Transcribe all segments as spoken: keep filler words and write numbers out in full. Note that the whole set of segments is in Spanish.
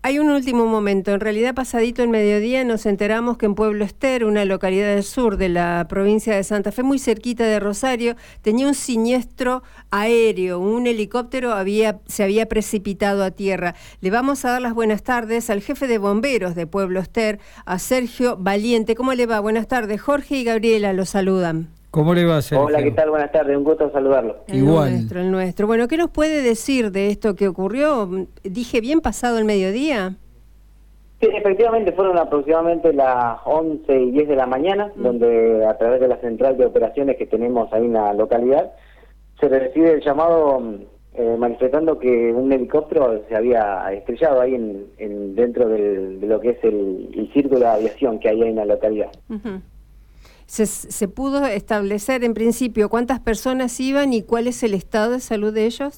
Hay un último momento. En realidad, pasadito el mediodía, nos enteramos que en Pueblo Ester, una localidad del sur de la provincia de Santa Fe, muy cerquita de Rosario, tenía un siniestro aéreo. Un helicóptero había, se había precipitado a tierra. Le vamos a dar las buenas tardes al jefe de bomberos de Pueblo Ester, a Sergio Valiente. ¿Cómo le va? Buenas tardes. Jorge y Gabriela lo saludan. ¿Cómo le va, Sergio? Hola, ¿qué tal? Buenas tardes, un gusto saludarlo. El Igual. nuestro, el nuestro. Bueno, ¿qué nos puede decir de esto que ocurrió? ¿Dije bien pasado el mediodía? Sí, efectivamente, fueron aproximadamente las once y diez de la mañana, mm. donde a través de la central de operaciones que tenemos ahí en la localidad, se recibe el llamado eh, manifestando que un helicóptero se había estrellado ahí en, en dentro del, de lo que es el, el círculo de aviación que hay ahí en la localidad. Uh-huh. Se, ¿Se pudo establecer en principio cuántas personas iban y cuál es el estado de salud de ellos?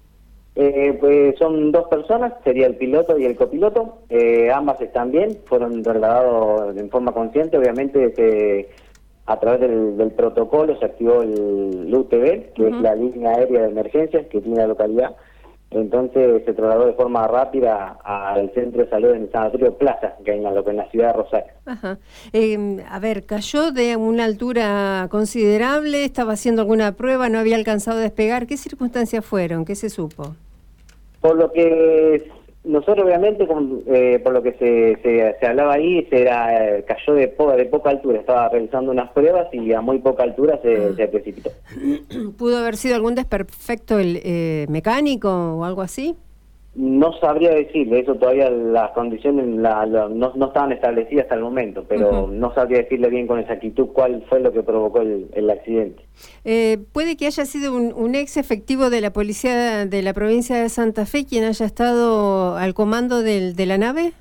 Eh, pues son dos personas, sería el piloto y el copiloto, eh, ambas están bien, fueron trasladados en forma consciente, obviamente se, a través del, del protocolo se activó el U T V, que uh-huh. es la línea aérea de emergencias que tiene la localidad. Entonces se trasladó de forma rápida al centro de salud en el Sanatorio Plaza, que hay en la, en la ciudad de Rosario. Ajá. Eh, a ver, cayó de una altura considerable, estaba haciendo alguna prueba, no había alcanzado a despegar. ¿Qué circunstancias fueron? ¿Qué se supo? Por lo que nosotros obviamente, con, eh, por lo que se, se, se hablaba ahí, se era, eh, cayó de, po de poca altura, estaba realizando unas pruebas y a muy poca altura se, ah. se precipitó. ¿Pudo haber sido algún desperfecto el, eh, mecánico o algo así? No sabría decirle, eso todavía las condiciones la, la, no, no estaban establecidas hasta el momento, pero uh-huh. no sabría decirle bien con exactitud cuál fue lo que provocó el, el accidente. Eh, ¿Puede que haya sido un, un ex efectivo de la policía de la provincia de Santa Fe quien haya estado al comando del, de la nave?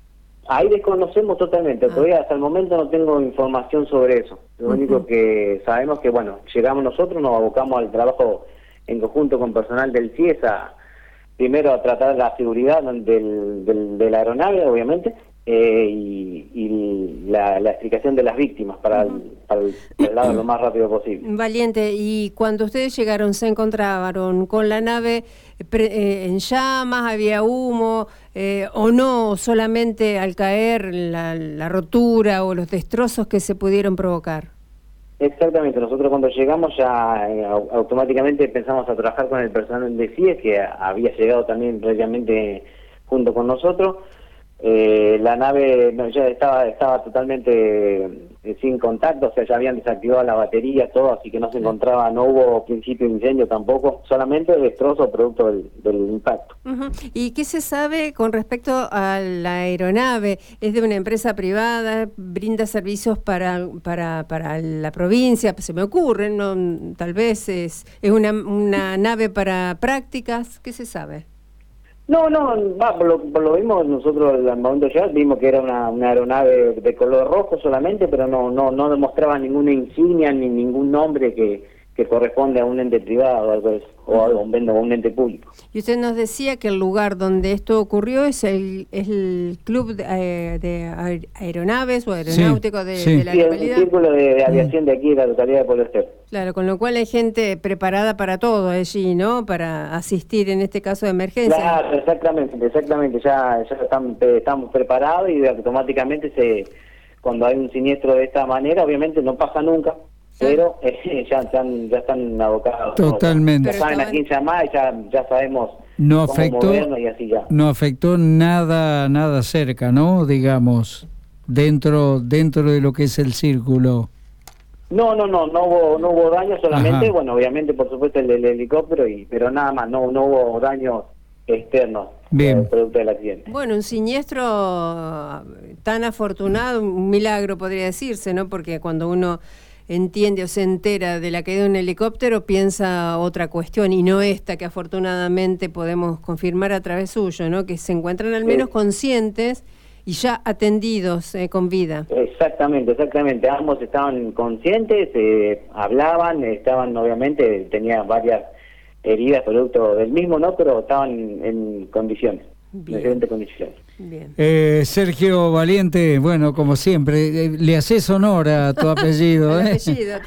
Ahí desconocemos totalmente, ah. todavía hasta el momento no tengo información sobre eso. Lo uh-huh. único que sabemos que, bueno, llegamos nosotros, nos abocamos al trabajo en conjunto con personal del C I E S a primero a tratar la seguridad del, del, de la aeronave, obviamente, eh, y, y la, la explicación de las víctimas para el, para el traslado lo más rápido posible. Valiente, y cuando ustedes llegaron, ¿se encontraron con la nave pre, eh, en llamas, había humo, eh, o no, solamente al caer la, la rotura o los destrozos que se pudieron provocar? Exactamente, nosotros cuando llegamos ya eh, automáticamente empezamos a trabajar con el personal de C I E S, que había llegado también previamente junto con nosotros. Eh, la nave no, ya estaba estaba totalmente eh, sin contacto, o sea, ya habían desactivado la batería, todo, así que no se encontraba, no hubo principio de incendio tampoco, solamente destrozo producto del, del impacto. Uh-huh. ¿Y qué se sabe con respecto a la aeronave? ¿Es de una empresa privada? ¿Brinda servicios para para para la provincia? Se me ocurre, ¿no? Tal vez es, es una, una nave para prácticas, ¿qué se sabe? No, no, va, por, lo, por lo vimos nosotros al momento ya vimos que era una, una aeronave de color rojo solamente, pero no no no demostraba ninguna insignia ni ningún nombre que, que corresponde a un ente privado o algo de eso, o a un, o un ente público. Y usted nos decía que el lugar donde esto ocurrió es el, es el club de, eh, de aeronaves o aeronáutico sí, de, sí. de la sí, localidad. Sí, el círculo de, de aviación de aquí, de la localidad de Pueblo Ester. Claro, con lo cual hay gente preparada para todo allí, ¿no? Para asistir en este caso de emergencia. Claro, exactamente, exactamente. Ya, ya están, estamos preparados y automáticamente se, cuando hay un siniestro de esta manera, obviamente no pasa nunca. Pero eh, ya, están, ya están abocados. Totalmente. Ya saben a quién llamar y ya, ya sabemos no cómo afectó, movernos y así ya. No afectó nada nada cerca, ¿no? Digamos, dentro dentro de lo que es el círculo. No, no, no, no hubo no hubo daño solamente, Ajá. bueno, obviamente, por supuesto, el, el helicóptero, y pero nada más, no no hubo daños externos. Bien. Eh, producto del accidente. Bueno, un siniestro tan afortunado, un milagro podría decirse, ¿no? Porque cuando uno entiende o se entera de la caída de un helicóptero, piensa otra cuestión, y no esta que afortunadamente podemos confirmar a través suyo, ¿no? Que se encuentran al menos sí. conscientes y ya atendidos eh, con vida. Exactamente, exactamente. Ambos estaban conscientes, eh, hablaban, estaban, obviamente, tenían varias heridas producto del mismo, ¿no? Pero estaban en condiciones, Bien. en excelentes condiciones. Bien. Eh, Sergio Valiente, bueno, como siempre, eh, le haces honor a tu apellido. El ¿eh? apellido,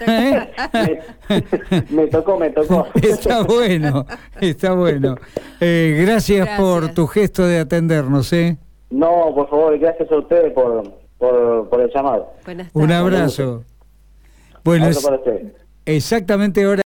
me, me tocó, me tocó. Está bueno, está bueno. Eh, gracias, gracias por tu gesto de atendernos, ¿eh? No, por favor, gracias a ustedes por, por, por el llamado. Buenas tardes. Un abrazo. Bueno, Otro es para ustedes. exactamente hora.